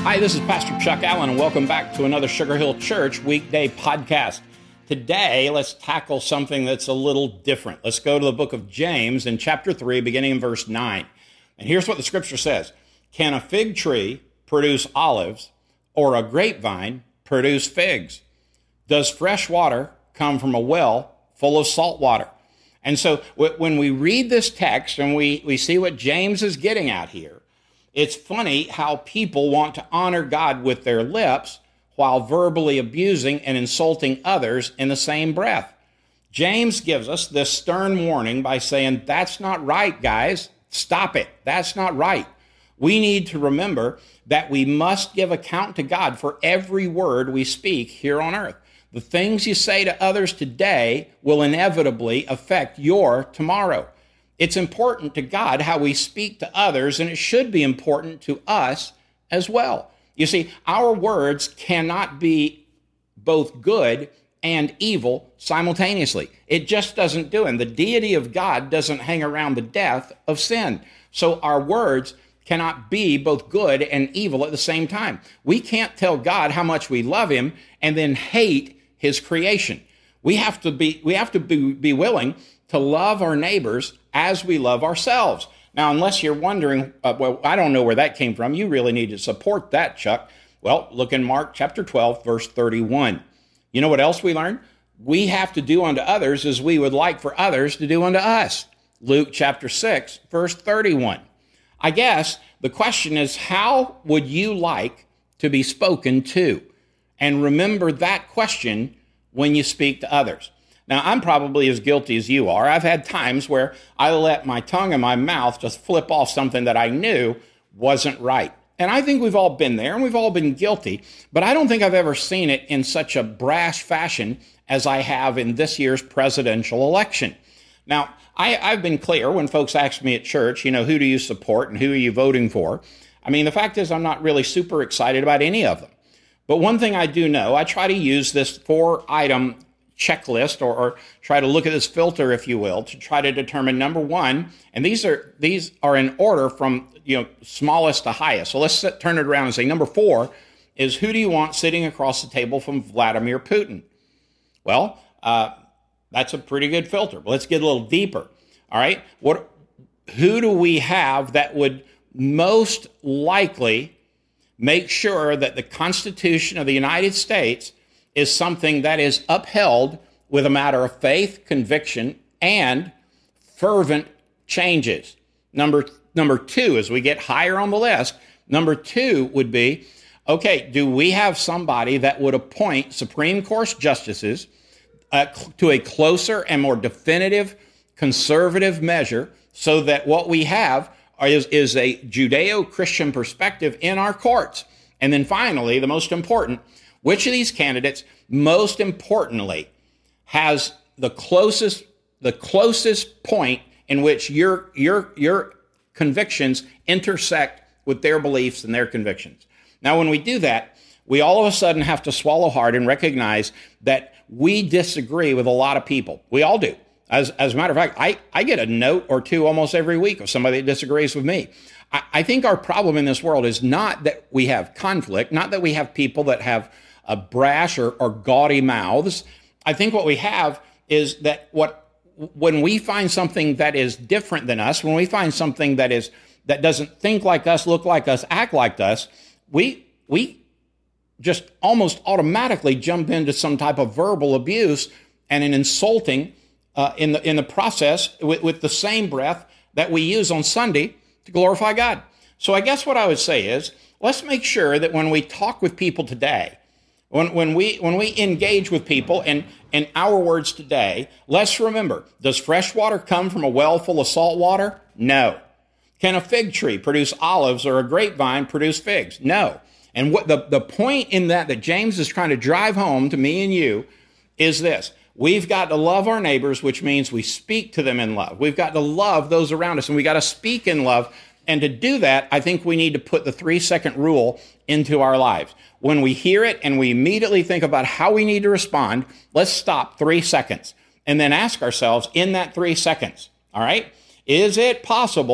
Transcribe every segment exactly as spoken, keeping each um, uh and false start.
Hi, this is Pastor Chuck Allen, and welcome back to another Sugar Hill Church weekday podcast. Today, let's tackle something that's a little different. Let's go to the book of James in chapter three, beginning in verse nine. And here's what the scripture says. Can a fig tree produce olives, or a grapevine produce figs? Does fresh water come from a well full of salt water? And so when we read this text and we, we see what James is getting at here, it's funny how people want to honor God with their lips while verbally abusing and insulting others in the same breath. James gives us this stern warning by saying, that's not right, guys. Stop it. That's not right. We need to remember that we must give account to God for every word we speak here on earth. The things you say to others today will inevitably affect your tomorrow. It's important to God how we speak to others, and it should be important to us as well. You see, our words cannot be both good and evil simultaneously. It just doesn't do it. And the deity of God doesn't hang around the death of sin. So our words cannot be both good and evil at the same time. We can't tell God how much we love him and then hate his creation. We have to be, we have to be, be willing to love our neighbors as we love ourselves. Now, unless you're wondering, uh, well, I don't know where that came from. You really need to support that, Chuck. Well, look in Mark chapter twelve, verse thirty-one. You know what else we learned? We have to do unto others as we would like for others to do unto us. Luke chapter six, verse thirty-one. I guess the question is, how would you like to be spoken to? And remember that question when you speak to others. Now, I'm probably as guilty as you are. I've had times where I let my tongue and my mouth just flip off something that I knew wasn't right. And I think we've all been there and we've all been guilty, but I don't think I've ever seen it in such a brash fashion as I have in this year's presidential election. Now, I, I've been clear when folks ask me at church, you know, who do you support and who are you voting for? I mean, the fact is I'm not really super excited about any of them. But one thing I do know, I try to use this four-item checklist or, or try to look at this filter, if you will, to try to determine number one, and these are these are in order from you know smallest to highest. So let's set, turn it around and say number four is, who do you want sitting across the table from Vladimir Putin? Well, uh, that's a pretty good filter. But let's get a little deeper. All right, what? Who do we have that would most likely make sure that the Constitution of the United States is something that is upheld with a matter of faith, conviction, and fervent changes? Number, number two, as we get higher on the list, number two would be, okay, do we have somebody that would appoint Supreme Court justices uh, to a closer and more definitive conservative measure so that what we have is, is a Judeo-Christian perspective in our courts? And then finally, the most important, which of these candidates, most importantly, has the closest the closest point in which your your your convictions intersect with their beliefs and their convictions? Now, when we do that, we all of a sudden have to swallow hard and recognize that we disagree with a lot of people. We all do. As, as a matter of fact, I, I get a note or two almost every week of somebody that disagrees with me. I, I think our problem in this world is not that we have conflict, not that we have people that have a brash or, or gaudy mouths. I think what we have is that what when we find something that is different than us, when we find something that is that doesn't think like us, look like us, act like us, we we just almost automatically jump into some type of verbal abuse and an insulting uh, in the in the process with, with the same breath that we use on Sunday to glorify God. So I guess what I would say is, let's make sure that when we talk with people today, When, when we when we engage with people in, in our words today, let's remember, does fresh water come from a well full of salt water? No. Can a fig tree produce olives or a grapevine produce figs? No. And what the, the point in that that James is trying to drive home to me and you is this. We've got to love our neighbors, which means we speak to them in love. We've got to love those around us, and we got to speak in love. And to do that, I think we need to put the three-second rule into our lives. When we hear it and we immediately think about how we need to respond, let's stop three seconds and then ask ourselves in that three seconds, all right, is it possible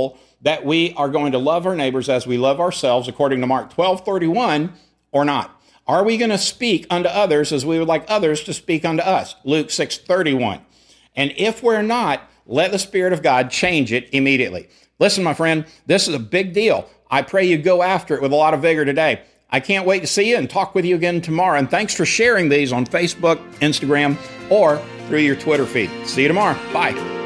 that we are going to love our neighbors as we love ourselves, according to Mark twelve thirty-one, or not? Are we going to speak unto others as we would like others to speak unto us? Luke six thirty-one. And if we're not, let the Spirit of God change it immediately. Listen, my friend, this is a big deal. I pray you go after it with a lot of vigor today. I can't wait to see you and talk with you again tomorrow. And thanks for sharing these on Facebook, Instagram, or through your Twitter feed. See you tomorrow. Bye.